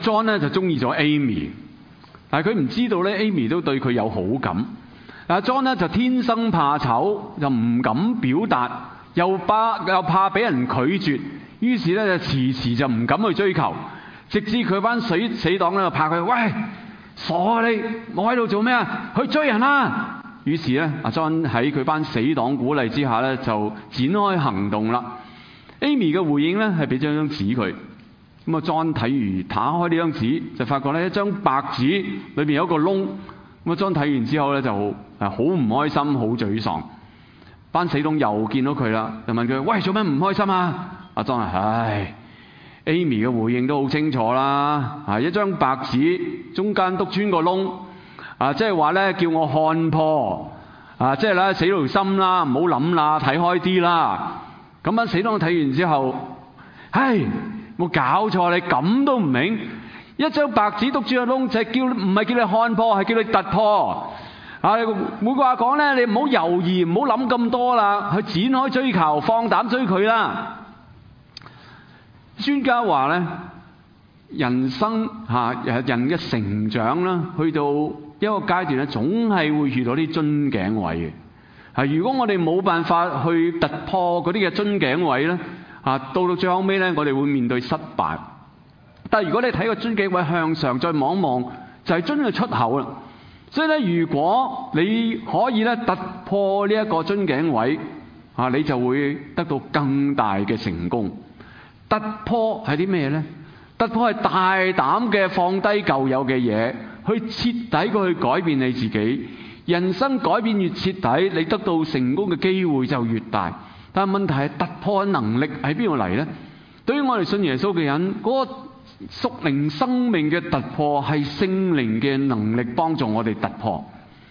John 咧就中意咗 Amy， 但係佢唔知道咧 Amy 都對佢有好感。John 咧就天生怕醜，又唔敢表達，又怕俾人拒絕，於是咧就遲遲就唔敢去追求，直至佢班死黨咧就拍佢：喂，傻啊你！我喺度做咩啊？去追人啦！於是咧，阿 John 喺佢班死黨鼓勵之下咧，就展開行動啦。Amy 嘅回應咧係俾張紙佢。咁啊 ，John 打開呢張紙，就發覺咧一張白紙裏邊有一個窿。咁啊 ，John 睇完之後咧就好唔開心，好沮喪。班死黨又見到佢啦，就問佢：喂，做咩唔開心啊？阿 John 唉 ，Amy 嘅回應都好清楚啦。一張白紙中間篤穿個窿，即係話咧叫我看破，即係咧死條心啦，唔好諗啦，睇開啲啦。咁班死黨睇完之後，唉，冇搞錯，你咁都唔明？一張白紙篤住個窿，就係唔係叫你看破，係叫你突破。每個話講咧，你唔好猶豫，唔好諗咁多啦，去展開追求，放膽追佢啦。專家話咧，人生人嘅成長啦，去到一個階段咧，總係會遇到啲樽頸位嘅。如果我哋冇辦法去突破嗰啲嘅樽頸位咧，到最後尾咧，我哋會面對失敗。但係如果你睇個樽頸位向上，再望一望，就係樽嘅出口啦。所以咧，如果你可以咧突破呢一個樽頸位，你就會得到更大嘅成功。突破係啲咩咧？突破係大膽嘅放低舊有嘅嘢，去徹底去改變你自己。人生改變越徹底，你得到成功嘅機會就越大。但係問題係突破嘅能力喺邊度嚟咧？對於我哋信耶穌嘅人，嗰個屬靈生命嘅突破係聖靈嘅能力幫助我哋突破。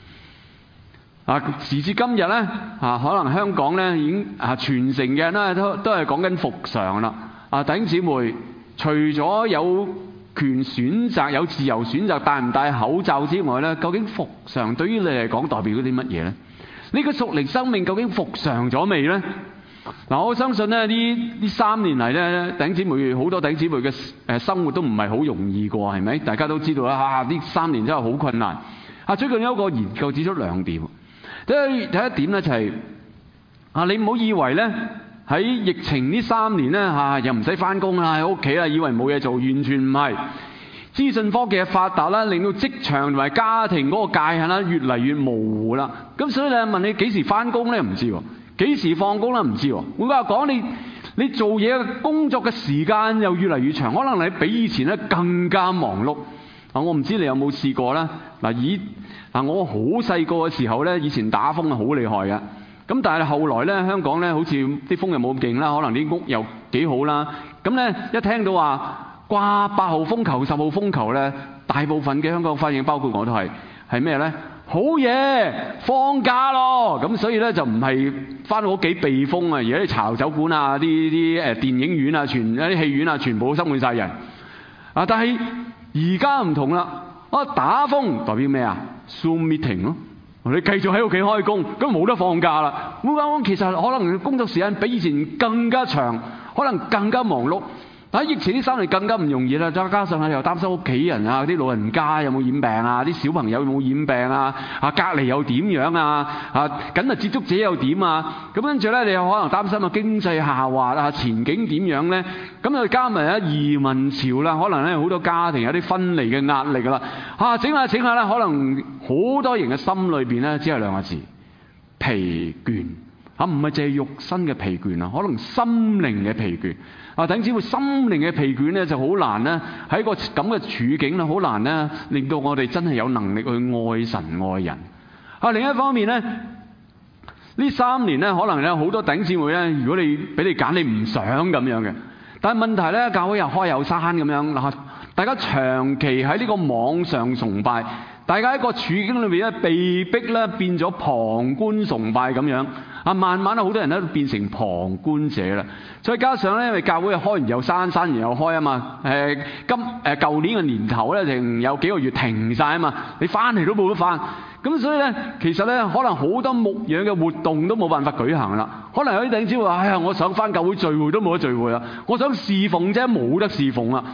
時至今日咧，可能香港咧已經全城嘅人咧都係講緊復常啦。弟兄姊妹，除咗有權選擇、有自由選擇戴唔戴口罩之外咧，究竟復常對於你嚟講代表咗啲乜嘢咧？呢個屬靈生命究竟復常咗未咧？我相信咧呢3年嚟咧，弟兄姊妹好多弟兄姊妹嘅生活都唔係好容易過，係咪？大家都知道啦，呢3年真係好困難。最近有一個研究指出2點。第一點咧就係你唔好以為咧喺疫情呢3年咧又唔使返工啦，喺屋企啦，以為冇嘢做，完全唔係。資訊科技嘅發達啦，令到職場同埋家庭嗰個界限啦越嚟越模糊啦。咁所以咧問你幾時返工咧唔知喎，幾時放工咧唔知喎。換句話講，你做嘢嘅工作嘅時間又越嚟越長，可能你比以前咧更加忙碌。我唔知你有冇試過啦。我好細個嘅時候咧，以前打風係好厲害嘅。咁但係後來咧，香港咧好似啲風又冇咁勁啦，可能啲屋又幾好啦。咁咧一聽到話掛8號風球、10號風球咧，大部分嘅香港反應，包括我都係咩咧？好嘢，放假咯！咁所以咧就唔係翻到屋企避風啊，而家啲茶酒館啊、啲電影院啊、啲戲院啊，全部都塞滿晒人。但係而家唔同啦，打風代表咩啊 ？Zoom meeting 咯，你繼續喺屋企開工，咁冇得放假啦。咁其實可能工作時間比以前更加長，可能更加忙碌。但喺疫情呢3年更加唔容易啦，再加上又擔心屋企人啊、啲老人家有冇染病啊、啲小朋友有冇染病啊、隔離又點樣啊、緊密接觸者又點啊？咁跟住咧，你又可能擔心經濟下滑啊、前景點樣咧？咁又加埋移民潮啦，可能咧好多家庭有啲分離嘅壓力啦。整下咧，可能好多人嘅心裏邊咧，只係2個字：疲倦。唔係淨係肉身嘅疲倦啊，可能心靈嘅疲倦。弟兄姊妹，心靈嘅疲倦咧就好難咧，喺個咁嘅處境咧，好難咧令到我哋真係有能力去愛神愛人。另一方面咧，呢3年咧，可能咧好多弟兄姊妹咧，如果你俾你揀，你唔想咁樣嘅。但係問題咧，教會又開又閂咁樣，大家長期喺呢個網上崇拜，大家喺個處境裏面咧，被逼咧變咗旁觀崇拜咁樣。慢慢好多人都變成旁觀者啦。再加上咧，因為教會開完又閂，閂完又開啊嘛。舊年嘅年頭咧，仲有幾個月停晒啊嘛。你翻嚟都冇得翻。咁所以咧，其實咧，可能好多牧養嘅活動都冇辦法舉行啦。可能有啲弟兄姊妹話：我想翻教會聚會都冇得聚會啦。我想侍奉啫，冇得侍奉啦。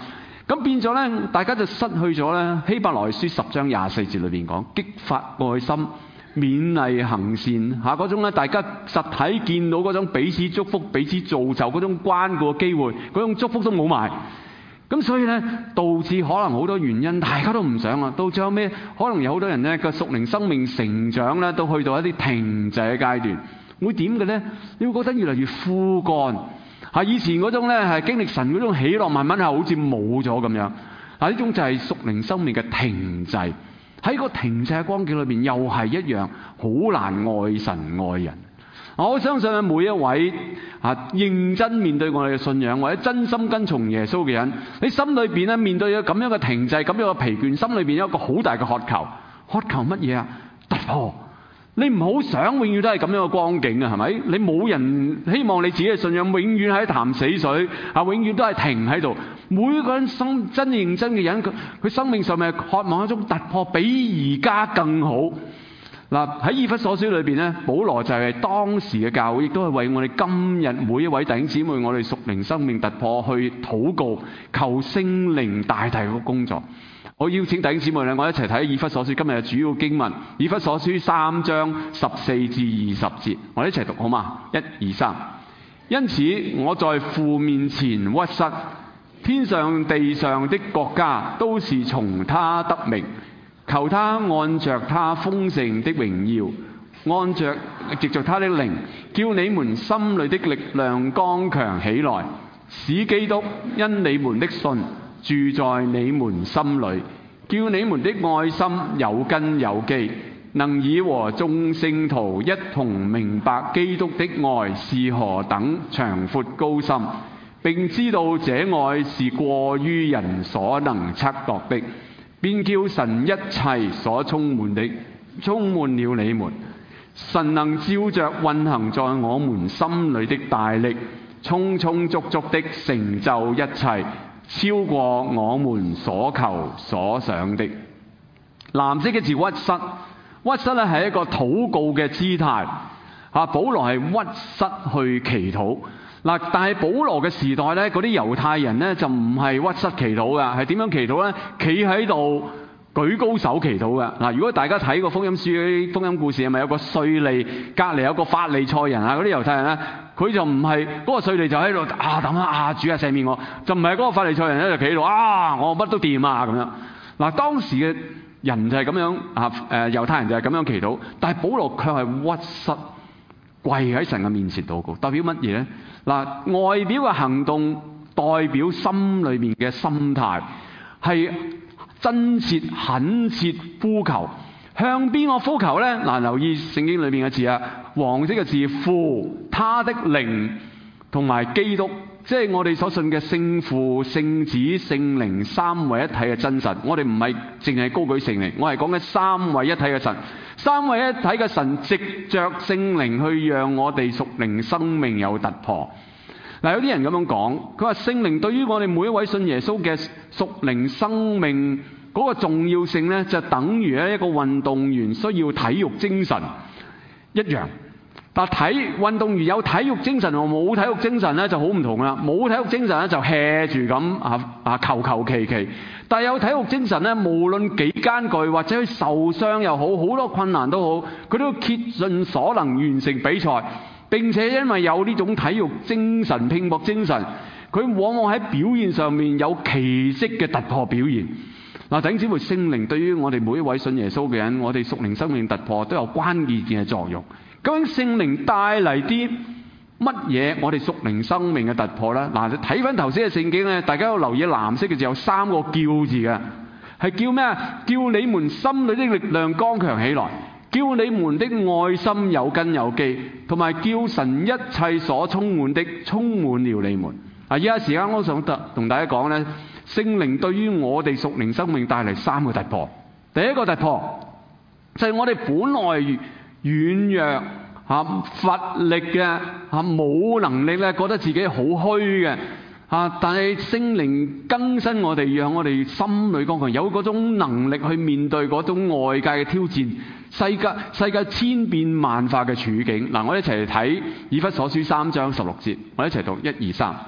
咁變咗咧，大家就失去咗咧希伯來書10章24節裏邊講激發愛心、勉勵行善嚇嗰種咧，大家實體見到嗰種彼此祝福、彼此造就嗰種關顧嘅機會，嗰種祝福都冇埋。咁所以咧，導致可能好多原因，大家都唔想啊。到最後咩？可能有好多人咧個屬靈生命成長咧，都去到一啲停滯嘅階段。會點嘅咧？你會覺得越嚟越枯乾。以前嗰種咧係經歷神嗰種喜樂，慢慢係好似冇咗咁樣。呢種就係屬靈生命嘅停滯。喺個停滯嘅光景裏邊，又係一樣好難愛神愛人。我相信每一位認真面對我哋嘅信仰，或者真心跟從耶穌嘅人，你心裏邊咧面對咗咁樣嘅停滯、咁樣嘅疲倦，心裏邊有一個好大嘅渴求。渴求乜嘢啊？突破！你唔好想永遠都係咁樣嘅光景啊，係咪？你冇人希望你自己嘅信仰永遠喺潭死水永遠都係停喺度。每個人真認真嘅人，佢生命上面渴望一種突破，比而家更好。喺以弗所書裏邊咧，保羅就係當時嘅教會，亦都係為我哋今日每一位弟兄姊妹，我哋屬靈生命突破去禱告，求聖靈大大嘅工作。我邀請弟兄姊妹咧，我一齊睇以弗所書今日嘅主要經文，以弗所書3章14至20節，我哋一齊讀好嗎？1、2、3。因此我在父面前屈膝，天上地上的國家都是從他得名。求他按着他豐盛的榮耀，藉着他的靈，叫你們心裏的力量剛強起來，使基督因你們的信住在你們心裏，叫你們的愛心有根有基，能以和眾聖徒一同明白基督的愛是何等長闊高深，並知道這愛是過於人所能測度的，便叫神一切所充滿的充滿了你們。神能照着運行在我們心裏的大力，充充足足的成就一切，超過我們所求所想的。藍色嘅字屈膝，屈膝咧係一個禱告嘅姿態。保羅係屈膝去祈禱。但係保羅嘅時代咧，嗰啲猶太人咧就唔係屈膝祈禱嘅，係點樣祈禱咧？企喺度舉高手祈禱嘅。如果大家睇過福音書嗰啲福音故事，係咪有個稅吏隔離有個法利賽人啊？嗰啲猶太人咧，佢就唔係嗰個稅吏就喺度等下主啊赦免我，就唔係嗰個法利賽人咧就企喺度我乜都掂啊咁樣。當時嘅人就係咁樣猶太人就係咁樣祈禱，但係保羅卻係屈膝跪喺神嘅面前禱告，代表乜嘢咧？外表嘅行動代表心裏面嘅心態，係真切懇切呼求。向邊個呼求咧？留意聖經裏面嘅字黃色嘅字父，他的靈同埋基督，即係我哋所信嘅聖父、聖子、聖靈三位一體嘅真神。我哋唔係淨係高舉聖靈，我係講緊三位一體嘅神。三位一體嘅神藉着聖靈去讓我哋屬靈生命有突破。有啲人咁樣講，佢話聖靈對於我哋每一位信耶穌嘅屬靈生命嗰個重要性呢，就等於一個運動員需要體育精神一樣。但運動員有體育精神同冇體育精神呢就好唔同啦。冇體育精神呢就 hea 住咁求求其其，但係有體育精神呢，無論幾艱巨或者佢受傷又好，好多困難都好，佢都竭盡所能完成比賽。並且因為有呢種體育精神、拼搏精神，佢往往喺表現上面有奇蹟嘅突破表現。弟兄姊妹，聖靈對於我哋每一位信耶穌嘅人，我哋屬靈生命突破都有關鍵嘅作用。究竟聖靈帶嚟啲乜嘢我哋屬靈生命嘅突破呢？你睇翻頭先嘅聖經咧，大家要留意藍色嘅字有3個叫字嘅，係叫咩啊？叫你們心裏的力量剛強起來，叫你們的愛心有根有基，同埋叫神一切所充滿的充滿了你們。依家時間我想同大家講呢，聖靈對於我哋屬靈生命帶嚟3個突破。第一個突破就係我哋本來軟弱乏力嘅冇能力咧，覺得自己好虛嘅但係聖靈更新我哋，讓我哋心裏剛強，有嗰種能力去面對嗰種外界嘅挑戰，世界千變萬化嘅處境。我哋一齊嚟睇以弗所書3章16節，我哋一齊讀1、2、3。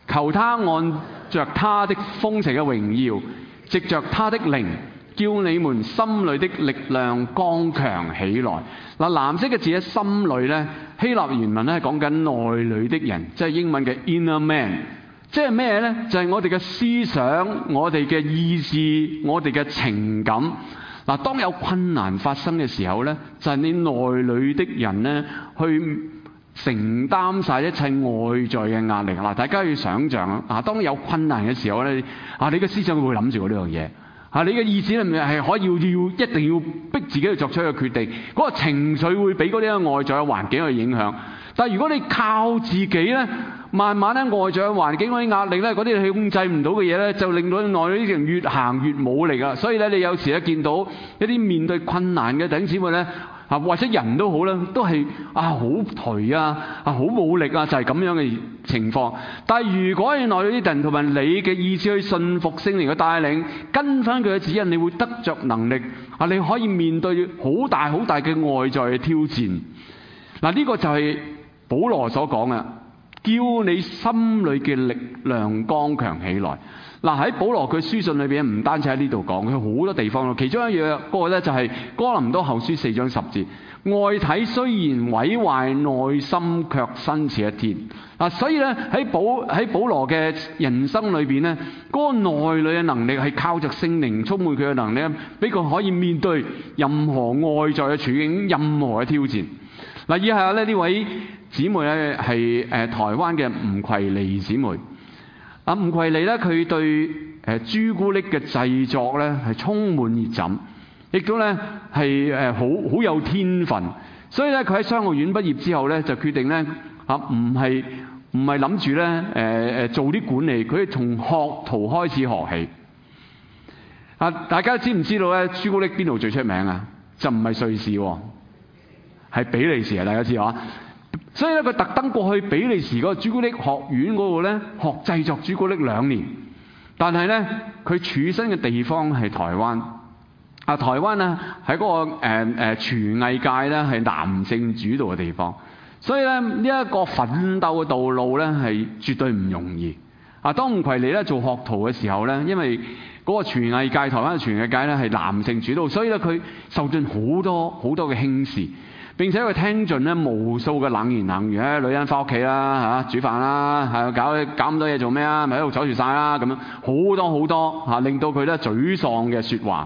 求他按着他的豐盛嘅榮耀，藉着他的靈，叫你們心裏的力量剛強起來。嗱，藍色嘅字喺心裏咧，希臘原文咧係講緊內裏的人，即係英文嘅 inner man。即係咩咧？就係我哋嘅思想、我哋嘅意志、我哋嘅情感。嗱，當有困難發生嘅時候咧，就係你內裏的人咧去承擔晒一切外在嘅壓力。嗱，大家要想像啊，當有困難嘅時候咧，你嘅思想會諗住呢樣嘢。你嘅意志咧係可以一定要逼自己去作出一個決定。嗰個情緒會俾嗰啲外在嘅環境去影響。但係如果你靠自己咧，慢慢咧外在嘅環境嗰啲壓力咧，嗰啲你控制唔到嘅嘢咧，就令到你內裏啲人越行越冇力啊！所以咧，你有時咧見到一啲面對困難嘅弟兄姊妹咧，或者人都好啦，都係好頹啊，好冇力啊，就係咁樣嘅情況。但係如果你內裏啲人同埋你嘅意志去信服聖靈嘅帶領，跟翻佢嘅指引，你會得着能力你可以面對好大好大嘅外在嘅挑戰。嗱，呢個就係保羅所講嘅，叫你心裏嘅力量剛強起來。嗱，喺保羅佢書信裏邊，唔單止喺呢度講，佢好多地方咯。其中一樣嗰個咧就係哥林多後書4章10節，外體雖然毀壞，內心卻新似一天。嗱，所以咧喺保羅嘅人生裏邊咧，嗰個內裏嘅能力係靠着聖靈充滿佢嘅能力，俾佢可以面對任何外在嘅處境、任何嘅挑戰。嗱，以下咧呢位姊妹咧係台灣嘅吳葵妮姊妹。吳葵妮咧佢對朱古力嘅製作咧係充滿熱忱，亦都咧係好有天分。所以咧佢喺商學院畢業之後咧就決定咧唔係諗住咧做啲管理，佢從學徒開始學起。大家知唔知道咧朱古力邊度最出名啊？就唔係瑞士喎，係比利時啊！大家知啊？所以咧，佢特登過去比利時嗰個朱古力學院嗰度咧學製作朱古力2年。但係咧，佢處身嘅地方係台灣。台灣咧喺嗰個廚藝界咧係男性主導嘅地方。所以咧呢一個奮鬥嘅道路咧係絕對唔容易。當吳葵妮咧做學徒嘅時候咧，因為嗰個廚藝界，台灣嘅廚藝界咧係男性主導，所以咧佢受盡好多好多嘅輕視。並且佢聽盡咧無數嘅冷言冷語，女人翻屋企啦，煮飯啦，搞咁多嘢做咩啊？咪喺度阻住晒啦咁樣，好多好多令到佢咧沮喪嘅説話。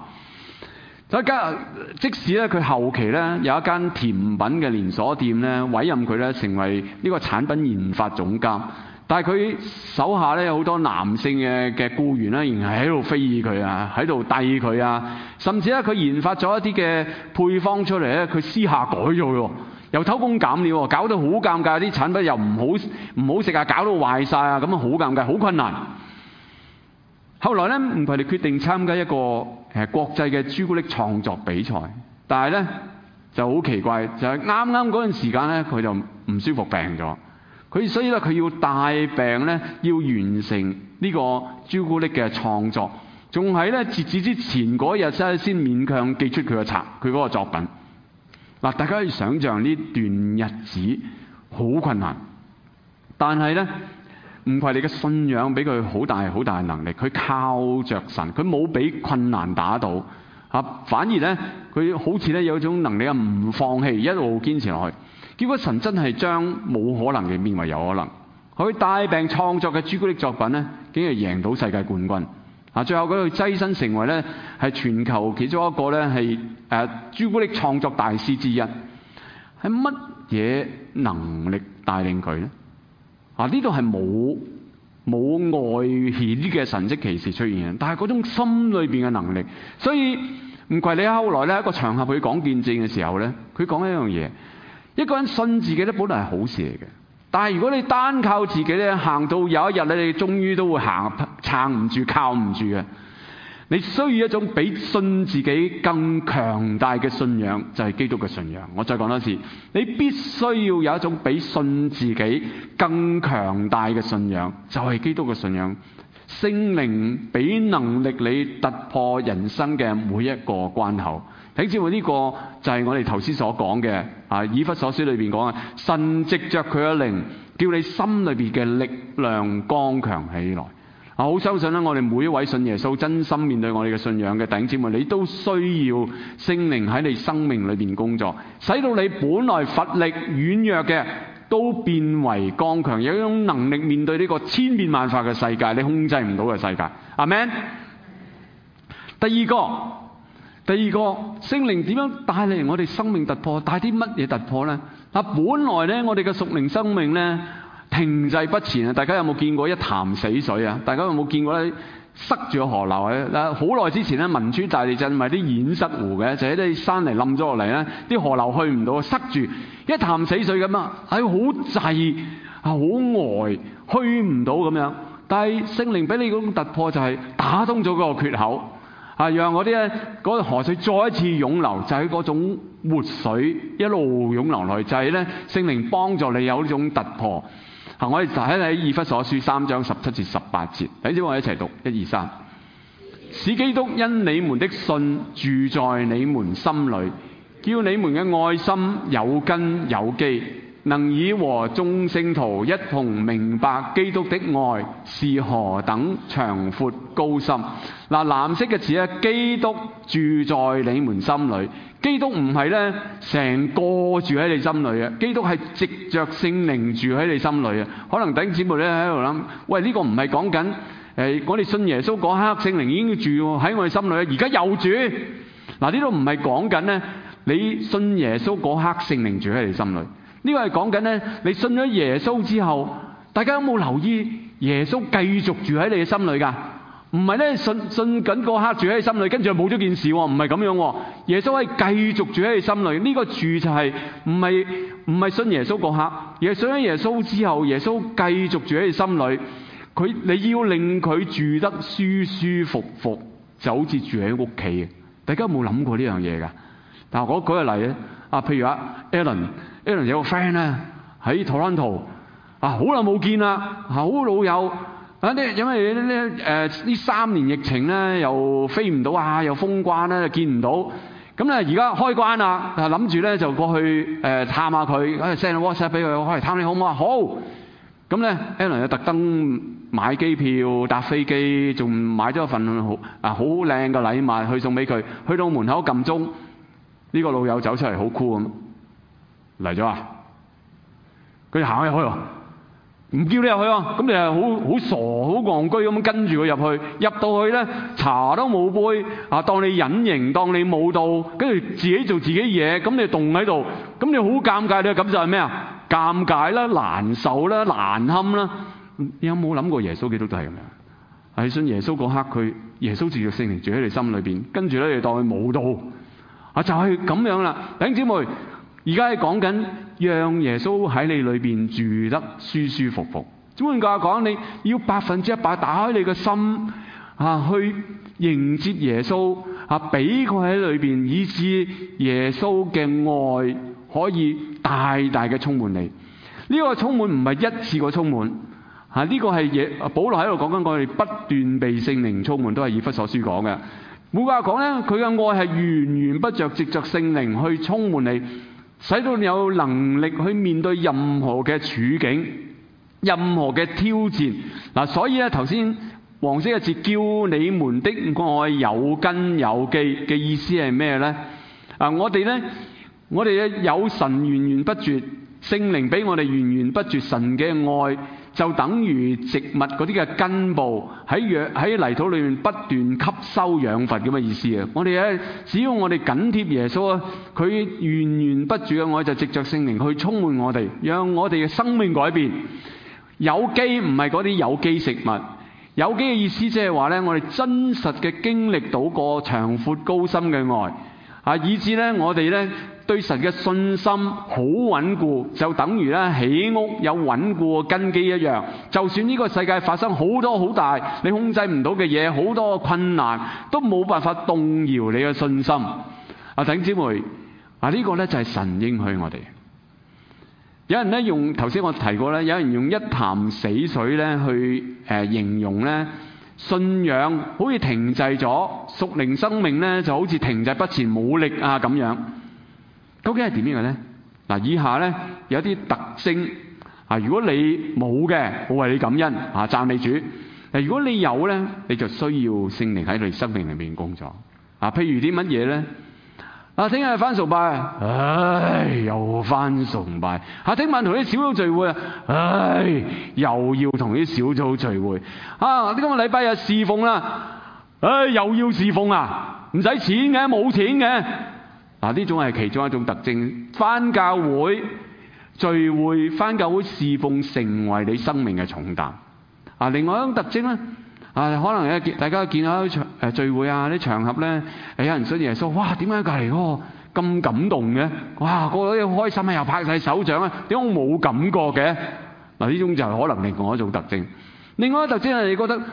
即使咧佢後期咧有一間甜品嘅連鎖店咧委任佢咧成為呢個產品研發總監，但係佢手下咧有好多男性嘅僱員咧，仍然係喺度非議佢啊，喺度遞佢啊，甚至咧佢研發咗一啲嘅配方出嚟咧，佢私下改咗喎，又偷工減料，搞到好尷尬，啲產品又唔好食啊，搞到壞晒啊，咁啊好尷尬，好困難。後來咧，吳葵妮決定參加一個國際嘅朱古力創作比賽，但係咧就好奇怪，就係啱啱嗰陣時間咧，佢就唔舒服病咗。所以咧，佢要帶病咧，要完成呢個朱古力嘅創作，仲喺咧截止之前嗰日先勉強寄出佢嗰個作品。嗱，大家可以想像呢段日子好困難，但係咧，吳葵妮嘅信仰俾佢好大好大嘅能力，佢靠着神，佢冇俾困難打倒反而咧佢好似咧有一種能力唔放棄，一路堅持落去。結果神真係將冇可能嘅變為有可能，佢帶病創作嘅朱古力作品咧，竟然贏到世界冠軍。最後佢躋身成為咧係全球其中一個咧係朱古力創作大師之一。係乜嘢能力帶領佢咧？呢度係冇外顯嘅神蹟奇事出現，但係嗰種心裏邊嘅能力。所以吳葵妮後來咧喺一個場合佢講見證嘅時候咧，佢講一樣嘢。一個人信自己咧，本來係好事嚟嘅。但係如果你單靠自己咧，行到有一日咧，你終於都會撐唔住、靠唔住嘅。你需要一種比信自己更強大嘅信仰，就係基督嘅信仰。我再講多次，你必須要有一種比信自己更強大嘅信仰，就係基督嘅信仰。聖靈俾能力你突破人生嘅每一個關口。睇知喎，呢個就係我哋頭先所講嘅以弗所書裏邊講嘅，神藉着佢嘅靈叫你心裏邊嘅力量剛強起來。我好相信咧，我哋每一位信耶穌、真心面對我哋嘅信仰嘅弟兄姊妹，你都需要聖靈喺你生命裏邊工作，使到你本來乏力軟弱嘅都變為剛強，有一種能力面對呢個千變萬化嘅世界，你控制唔到嘅世界。阿們。第二個，聖靈點樣帶嚟我哋生命突破？帶啲乜嘢突破呢？本來呢，我哋嘅屬靈生命呢，停滯不前啊！大家有冇見過一潭死水啊？大家有冇見過咧塞住個河流啊？好耐之前咧，汶川大地震咪啲堰塞湖嘅，就喺啲山泥冧咗落嚟咧，啲河流去唔到，塞住一潭死水咁啊！係好滯啊，好呆，去唔到咁樣。但係聖靈俾你嗰種突破就係打通咗嗰個缺口啊，讓嗰啲咧嗰河水再一次湧流，就係嗰種活水一路湧流落去，就係咧聖靈幫助你有呢種突破。我哋睇以弗所書3章17至18節，等陣我哋一齊讀1、2、3。使基督因你們的信住在你們心裏，叫你們嘅愛心有根有基，能以和眾聖徒一同明白基督的愛是何等長闊高深。藍色嘅字咧，基督住在你們心裏。基督唔係咧成個住喺你心裏嘅，基督係藉着聖靈住喺你心裏嘅。可能弟兄姊妹咧喺度諗，喂，呢個唔係講緊我哋信耶穌嗰刻聖靈已經住喺我哋心裏，而家又住。嗱，呢度唔係講緊咧你信耶穌嗰刻聖靈住喺你心裏，呢個係講緊咧你信咗耶穌之後，大家有冇留意耶穌繼續住喺你嘅心裏㗎？唔係咧信緊嗰刻住喺你心裏，跟住就冇咗件事喎，唔係咁樣喎。耶穌係繼續住喺你心裏，呢個住就係唔係信耶穌嗰刻，而係信咗耶穌之後，耶穌繼續住喺你心裏。你要令佢住得舒舒服服，就好似住喺屋企嘅。大家有冇諗過呢樣嘢㗎？但係我舉個例咧，譬如Alan 有個 friend 咧喺 Toronto 好耐冇見啦，好老友。因為呢3年疫情咧，又飛唔到啊，又封關咧，見唔到。咁咧而家開關啦，諗住咧就過去探下佢，send WhatsApp 俾佢，開嚟探你好唔好啊？好。咁咧 Alan 又特登買機票搭飛機，仲買咗一份好靚嘅禮物去送俾佢。去到門口撳鐘，呢個老友走出嚟好酷咁嚟咗啊！佢行入去喎。唔叫你入去喎，咁你係好傻、好戇居咁跟住佢入去，入到去咧茶都冇杯，當你隱形，當你冇到，跟住自己做自己嘢，咁你凍喺度，咁你好尷尬，你嘅感受係咩啊？尷尬啦、難受啦、難堪啦。你有冇諗過耶穌基督都係咁樣？係信耶穌嗰刻，耶穌藉著聖靈住喺你心裏邊，跟住咧你當佢冇到，就係咁樣啦。弟兄姊妹，而家係講緊讓耶穌喺你裏邊住得舒舒服服。換句話講，你要100%打開你嘅心去迎接耶穌俾佢喺裏邊，以致耶穌嘅愛可以大大嘅充滿你。呢個充滿唔係一次過充滿，呢個係保羅喺度講緊我哋不斷被聖靈充滿，都係以弗所書講嘅。換句話講咧，佢嘅愛係源源不絕藉着聖靈去充滿你，使到你有能力去面對任何嘅處境、任何嘅挑戰。所以咧頭先黃色嘅字叫你們的愛有根有基嘅意思係咩咧？我哋有神源源不絕，聖靈俾我哋源源不絕神嘅愛，就等於植物嗰啲嘅根部喺泥土裏面不斷吸收養分咁嘅意思啊！我哋咧只要我哋緊貼耶穌啊，佢源源不絕嘅愛就藉着聖靈去充滿我哋，讓我哋嘅生命改變。有機唔係嗰啲有機食物，有機嘅意思即係話咧，我哋真實嘅經歷到個長闊高深嘅愛以至咧我哋咧對神嘅信心好穩固，就等於咧起屋有穩固嘅根基一樣。就算呢個世界發生好多好大你控制唔到嘅嘢，好多困難，都冇辦法動搖你嘅信心。弟兄姊妹，呢個咧就係神應許我哋。有人咧用頭先我提過咧，有人用一潭死水咧去形容咧信仰好似停滯咗，屬靈生命咧就好似停滯不前冇力咁樣。究竟係點樣嘅咧？以下咧有啲特徵如果你冇嘅，我為你感恩讚美主。如果你有咧，你就需要聖靈喺你生命裏面工作。譬如啲乜嘢咧？聽日翻崇拜，又翻崇拜。聽晚同啲小組聚會，又要同啲小組聚會。今個禮拜日侍奉啦，又要侍奉啊，唔使錢嘅，冇錢嘅。呢種係其中一種特徵。翻教會聚會，翻教會侍奉成為你生命嘅重擔。另外一種特徵咧。可能大家見到聚會啲場合咧，有人信耶穌，哇！點解隔離嗰個咁感動嘅？哇！個個都好開心又拍晒手掌啊！點解我冇感覺嘅？呢種就係可能另外一種特徵。另外一種特徵係你覺得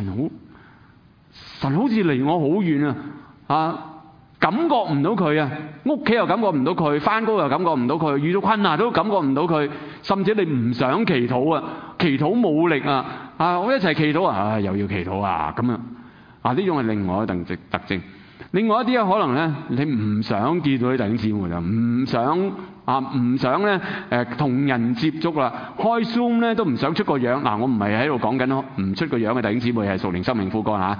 神好似離我好遠感覺唔到佢啊！屋企又感覺唔到佢，返工又感覺唔到佢，遇到困難都感覺唔到佢，甚至你唔想祈禱啊！祈禱冇力我一齊祈禱又要祈禱咁呢種係另外一個特徵。另外一啲可能咧，你唔想見到啲弟兄姊妹唔想咧同人接觸啦，開 Zoom 咧都唔想出個樣。我唔係喺度講緊唔出個樣嘅弟兄姊妹係屬靈生命枯乾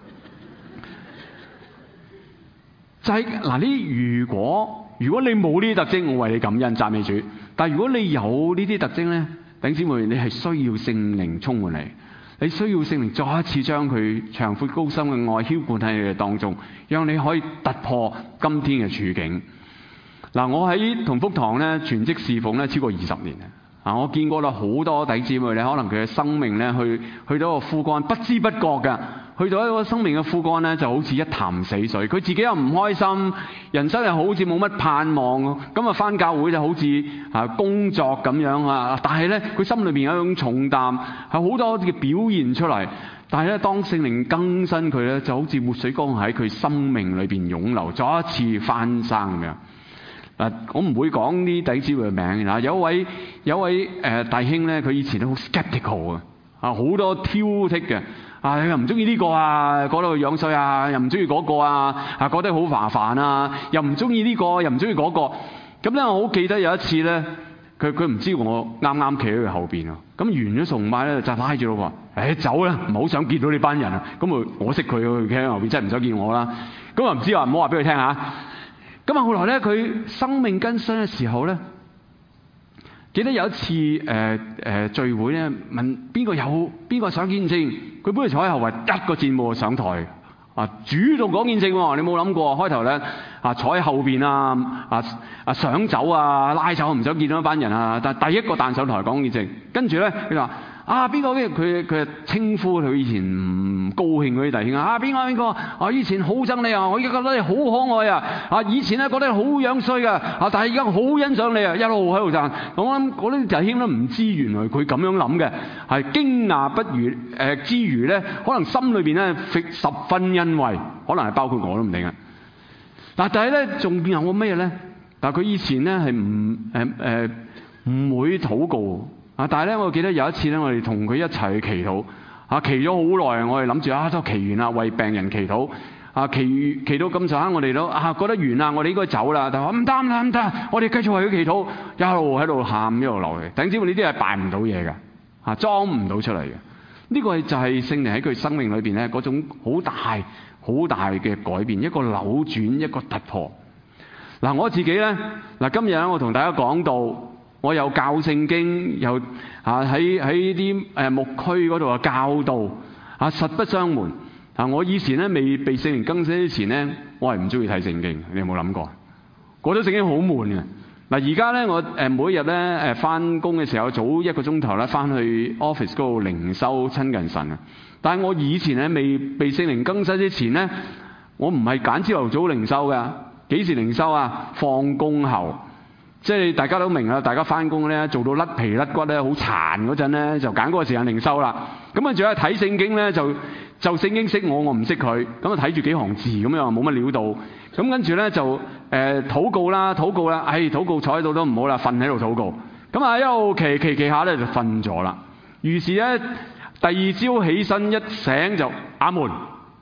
就係如果你冇呢啲特徵，我為你感恩讚美主。但係如果你有呢啲特徵咧，弟兄姊妹，你係需要聖靈充滿你需要聖靈再一次將佢長闊高深嘅愛澆灌喺你嘅當中，讓你可以突破今天嘅處境。我喺同福堂咧全職侍奉咧超過20年我見過啦好多弟兄姊妹咧，可能佢嘅生命咧去到一個枯乾，不知不覺嘅。去到一個生命嘅枯乾咧，就好似一潭死水。佢自己又唔開心，人生又好似冇乜盼望。咁返教會就好似工作咁樣但係咧，佢心裏面有一種重擔，係好多嘅表現出嚟。但係咧，當聖靈更新佢咧，就好似活水江喺佢生命裏邊湧流，再一次翻生咁樣。我唔會講啲弟兄姊妹嘅名。有一位弟兄咧，佢以前都好 skeptical 好多挑剔嘅。又唔中意呢個覺得佢樣衰又唔中意嗰個覺得好麻煩又唔中意呢個，又唔中意嗰個。咁咧，我好記得有一次咧，佢唔知我啱啱企喺佢後邊咁完咗崇拜咧，就拉住我話：走啦，唔好想見到呢班人咁我識佢企喺後邊，真係唔想見我啦。咁唔知唔好話俾佢聽咁後來咧，佢生命更新嘅時候咧，記得有一次聚會咧，問邊個想見證，佢本來坐喺後圍，一個箭步上台主動講見證你冇諗過開頭咧坐喺後邊想走拉走唔想見到一班人但係第一個彈上台講見證，跟住咧佢話邊個佢稱呼佢以前唔高興嗰啲弟兄邊個以前好憎你我而家覺得你好可愛以前咧覺得你好樣衰但係而家好欣賞你一路喺度讚。我諗嗰啲弟兄都唔知原來佢咁樣諗嘅，係驚訝不如之餘咧，可能心裏邊咧十分欣慰，可能係包括我都唔定但係咧仲有個咩咧？但係佢以前咧係唔會禱告但係咧，我記得有一次咧，我哋同佢一齊去祈禱祈咗好耐。我哋諗住都祈完啦，為病人祈禱祈到咁上下，我哋都覺得完啦，我哋應該走啦。但係話唔得，我哋繼續為佢祈禱，一路喺度喊，一路流淚。弟兄姊妹，呢啲係辦唔到嘢嘅裝唔到出嚟嘅。呢個就係聖靈喺佢生命裏邊咧嗰種好大嘅改變，一個扭轉，一個突破。我自己咧今日我同大家講到。我又教聖經，又喺啲牧區嗰度教導實不相瞞我以前咧未被聖靈更新之前咧，我係唔中意睇聖經。你有冇諗過？覺得聖經好悶嘅。而家咧我每日咧翻工嘅時候早1個鐘頭咧翻去 office 嗰度靈修親近神但係我以前咧未被聖靈更新之前咧，我唔係揀朝頭早靈修㗎。幾時靈修放工後。即係大家都明啦，大家翻工咧做到甩皮甩骨咧好殘嗰陣咧，就揀嗰個時間靈修啦。咁啊，仲有睇聖經咧，就聖經識我唔識佢，咁啊睇住幾行字咁樣冇乜料到。咁跟住咧就禱告啦，禱告坐喺度都唔好啦，瞓喺度禱告。咁一路祈下咧就瞓咗啦。於是咧第二朝起身一醒就阿門，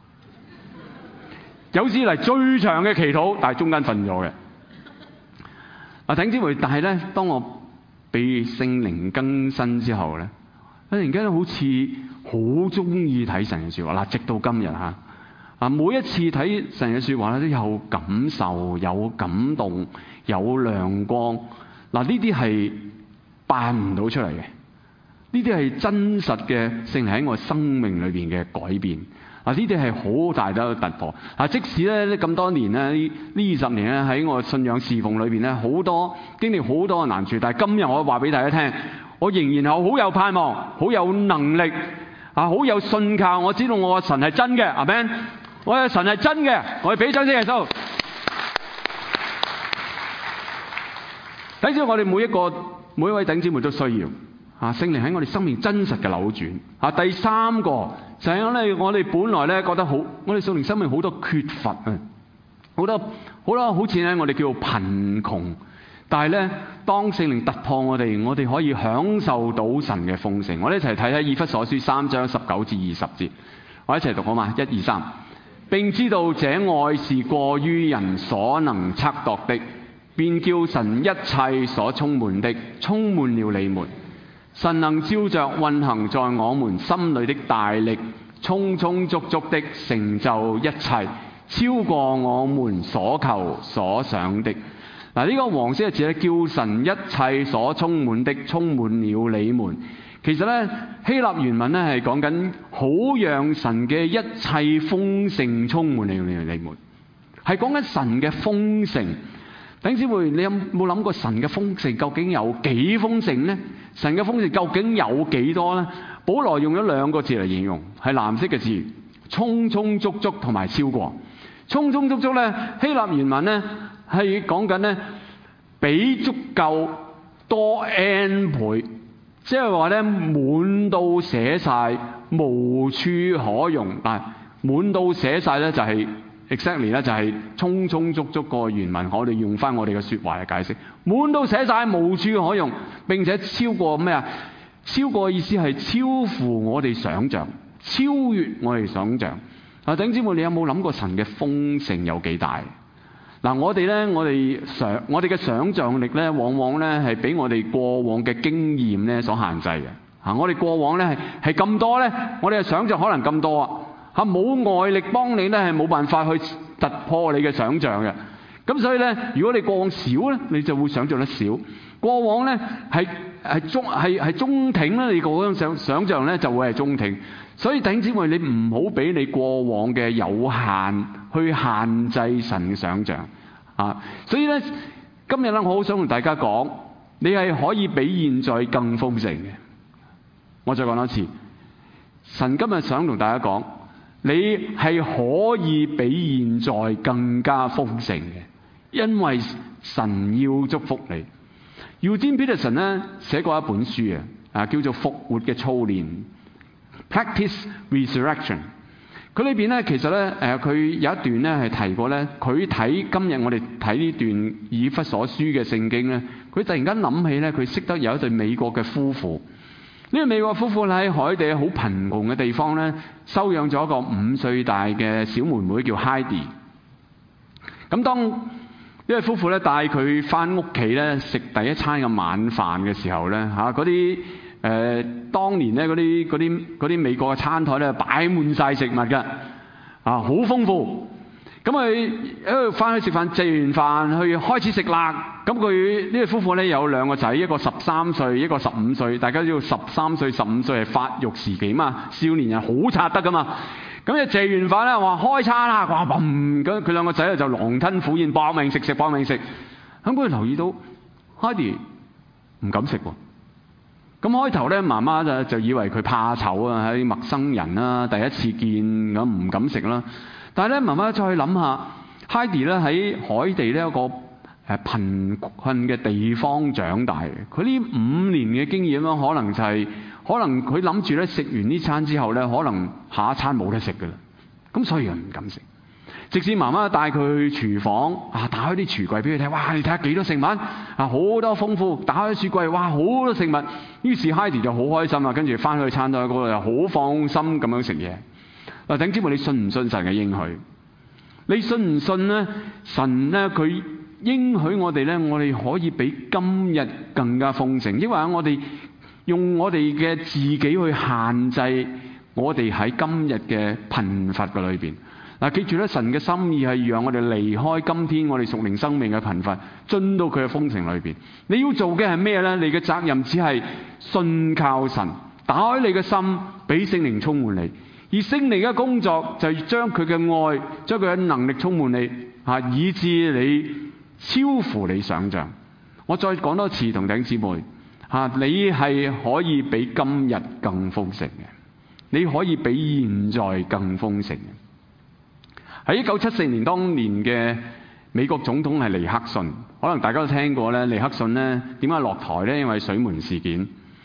有史嚟最長嘅祈禱，但係中間瞓咗嘅。弟兄姊妹，但係咧，當我被聖靈更新之後咧，突然間好似好中意睇神嘅説話。嗱，直到今日每一次睇神嘅説話咧，都有感受、有感動、有亮光。嗱，呢啲係扮唔到出嚟嘅，呢啲係真實嘅聖靈喺我生命裏邊嘅改變。呢啲係好大嘅突破。即使咧咁多年咧，呢20年咧喺我信仰侍奉裏邊咧，經歷好多嘅難處，但係今日我話俾大家聽，我仍然係好有盼望、好有能力好有信靠。我知道我嘅神係真嘅，阿們，我嘅神係真嘅，我哋俾掌聲耶穌。等住我哋每一位弟兄姊妹都需要聖靈喺我哋生命真實嘅扭轉。第三個就係咧，我哋本來咧覺得我哋屬靈生命好多缺乏好多好似咧我哋叫做貧窮，但係咧當聖靈突破我哋可以享受到神嘅豐盛。我哋一齊睇睇以弗所書3章19至20節，我一齊讀好嘛？1、2、3。並知道這愛是過於人所能測度的，便叫神一切所充滿的充滿了你們。神能照着運行在我們心裏的大力，充充足足的成就一切，超過我們所求所想的。呢個黃色嘅字咧，叫神一切所充滿的充滿了你們。其實咧，希臘原文咧係講緊好讓神嘅一切豐盛充滿了你們，係講緊神嘅豐盛。弟兄姊妹，你有冇諗過神嘅豐盛究竟有幾豐盛呢？神嘅豐盛究竟有幾多呢？保羅用咗2個字嚟形容，係藍色嘅字，充充足足同埋超過。充充足足咧，希臘原文咧係講緊咧比足夠多 N 倍，即係話咧滿到寫晒，無處可用。滿到寫晒咧就係exactly 咧，就係充充足足個原文，我哋用翻我哋嘅説話嚟解釋。滿到寫晒，無處可用，並且超過咩啊？超過意思係超乎我哋想像，超越我哋想像。弟兄姊妹，你有冇諗過神嘅豐盛有幾大？我哋嘅想像力咧，往往咧係俾我哋過往嘅經驗咧所限制嘅。我哋過往咧係咁多咧，我哋嘅想像可能咁多冇外力幫你咧，係冇辦法去突破你嘅想像嘅。咁所以咧，如果你過往少咧，你就會想像得少；過往咧係中挺咧，你嗰種想像咧就會係中挺。所以弟兄姊妹，你唔好俾你過往嘅有限去限制神嘅想像所以咧，今日咧，我好想同大家講，你係可以比現在更豐盛嘅。我再講多次，神今日想同大家講，你係可以比現在更加豐盛嘅，因為神要祝福你。Eugene Peterson 咧寫過一本書叫做《復活嘅操練》（Practice Resurrection）。佢裏邊咧其實咧佢有一段咧係提過咧，佢睇今日我哋睇呢段以弗所書嘅聖經咧，佢突然間諗起咧，佢識得有一對美國嘅夫婦。呢個美國夫婦喺海地好貧窮嘅地方咧，收養咗一個5歲大嘅小妹妹叫 Heidi。咁當呢個夫婦咧帶佢翻屋企咧食第一餐嘅晚飯嘅時候咧嗰啲當年咧嗰啲美國嘅餐台咧擺滿晒食物㗎好豐富。咁佢喺度翻去食飯，食完飯去開始食啦。咁佢呢個夫婦咧有2個仔，一個13歲，一個15歲。大家知道13歲、15歲係發育時期嘛，少年人好刷得噶嘛。咁就食完飯咧話開餐啦，哇咁佢2個仔咧就狼吞虎咽，搏命食。咁佢留意到 Heidi 唔敢食喎。咁開頭咧媽媽就以為佢怕醜啊，係陌生人啦，第一次見咁唔敢食啦。但係咧，媽媽再諗下 ，Heidi 咧喺海地呢一個貧困嘅地方長大嘅，佢呢5年嘅經驗可能佢諗住咧食完呢餐之後咧，可能下一餐冇得食㗎啦。咁所以又唔敢食。直至媽媽帶佢去廚房打開啲櫥櫃俾佢睇，哇！你睇下幾多食物好多豐富。打開雪櫃，哇！好多食物。於是 Heidi 就好開心啦，跟住翻去餐台嗰度又好放心咁樣食嘢。嗱，弟兄姊妹，你信唔信神嘅應許？你信唔信咧？神咧佢應許我哋呢，我哋可以比今日更加豐盛，因為我哋用我哋嘅自己去限制我哋喺今日嘅貧乏嘅裏邊。嗱，記住咧，神嘅心意係讓我哋離開今天我哋屬靈生命嘅貧乏，進到佢嘅豐盛裏邊。你要做嘅係咩呢？你嘅責任只係信靠神，打開你嘅心，俾聖靈充滿你。而聖靈嘅工作就係將佢嘅愛、將佢嘅能力充滿你，以致你超乎你想象。我再講多次同弟兄姊妹，你係可以比今日更豐盛嘅，你可以比現在更豐盛嘅。喺1974年，當年嘅美國總統係尼克遜，可能大家都聽過咧。尼克遜咧點解落台呢？因為水門事件。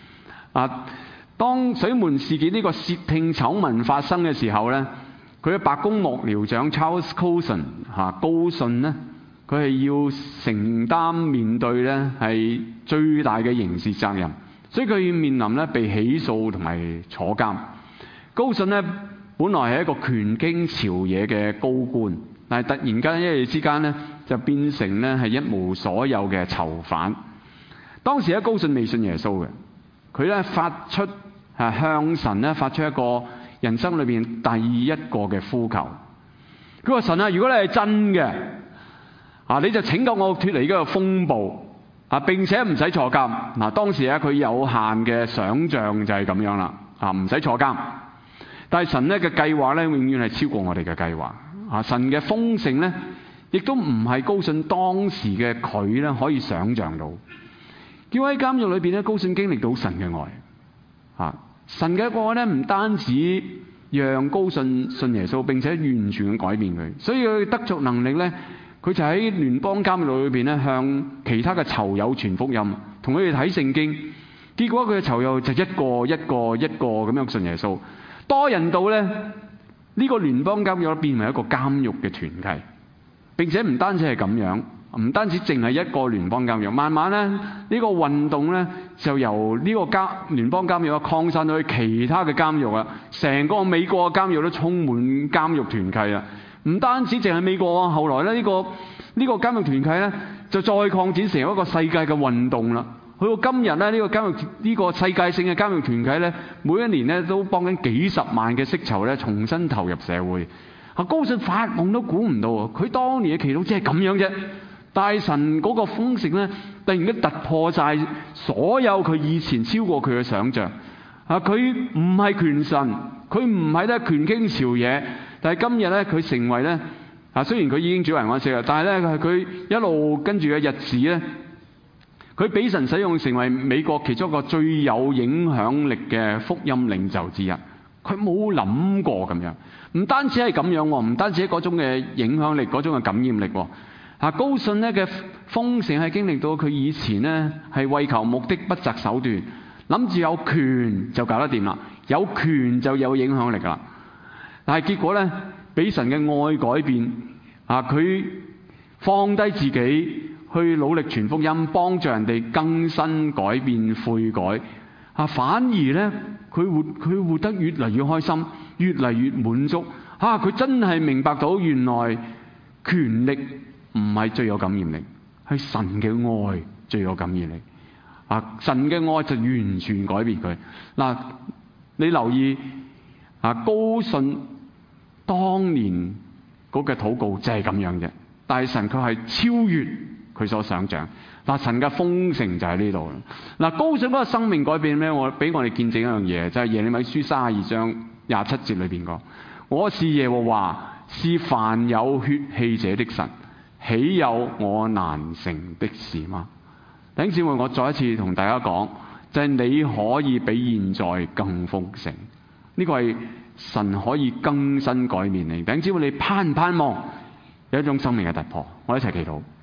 當水門事件呢個竊聽醜聞發生嘅時候咧，佢嘅白宮幕僚長 Charles Colson 高遜咧，佢係要承擔面對咧係最大嘅刑事責任，所以佢要面臨咧被起訴同埋坐監。高遜咧本來係一個權傾朝野嘅高官，但係突然間一夜之間咧就變成咧係一無所有嘅囚犯。當時咧高遜未信耶穌嘅，佢咧向神咧發出一個人生裏邊第一個嘅呼求。佢話：神啊，如果你係真嘅，你就拯救我脫離呢個風暴並且唔使坐監。當時咧佢有限嘅想像就係咁樣啦，唔使坐監。但係神咧嘅計劃咧，永遠係超過我哋嘅計劃。神嘅豐盛咧，亦都唔係高遜當時嘅佢咧可以想像到。叫喺監獄裏邊咧，高遜經歷到神嘅愛。神嘅愛咧，唔單止讓高遜信耶穌，並且完全改變佢。所以佢得着能力咧，佢就喺聯邦監獄裏邊咧，向其他嘅囚友傳福音，同佢哋睇聖經。結果佢嘅囚友就一個咁樣信耶穌。多人到咧，呢個聯邦監獄變為一個監獄嘅團契，並且唔單止係咁樣，唔單止淨係一個聯邦監獄，慢慢咧呢個運動咧就由呢個聯邦監獄擴散到去其他嘅監獄啊，成個美國嘅監獄都充滿監獄團契啦。唔單止淨係美國啊，後來咧呢個監獄團契咧就再擴展成一個世界嘅運動啦。去到今日咧，呢個世界性嘅監獄團契咧，每一年咧都幫緊幾十萬嘅釋囚咧重新投入社會。高遜發夢都估唔到啊！佢當年嘅祈禱只係咁樣啫，但係神嗰個豐盛咧，突然間突破晒所有佢以前超過佢嘅想像。佢唔係權神，佢唔係咧權傾朝野，但係今日咧佢成為咧雖然佢已經主為安息啦，但係咧佢一路跟住嘅日子咧。佢俾神使用成為美國其中一個最有影響力嘅福音領袖之一，佢冇諗過咁樣。唔單止係咁樣，唔單止係嗰種嘅影響力、嗰種嘅感染力。高遜呢嘅豐盛係經歷到佢以前呢係為求目的不擇手段，諗住有權就搞得掂啦，有權就有影響力啦。但係結果呢，俾神嘅愛改變，佢放低自己。去努力傳福音，幫助人哋更新、改變、悔改。反而咧，佢活得越嚟越開心，越嚟越滿足。佢真係明白到原來權力唔係最有感染力，係神嘅愛最有感染力。神嘅愛就完全改變佢。你留意高遜當年嗰個禱告就係咁樣啫，但係神佢係超越佢所想像。神嘅豐盛就喺呢度啦。高遜嗰個生命改變咩？俾我哋見證一樣嘢，就係耶利米書32章27節裏邊講：我是耶和華，是凡有血氣者的神，豈有我難成的事嗎？弟兄姊妹，我再一次同大家講，就係你可以比現在更豐盛。呢個係神可以更新改變你。弟兄姊妹，你盼唔盼望有一種生命嘅突破？我一齊祈禱。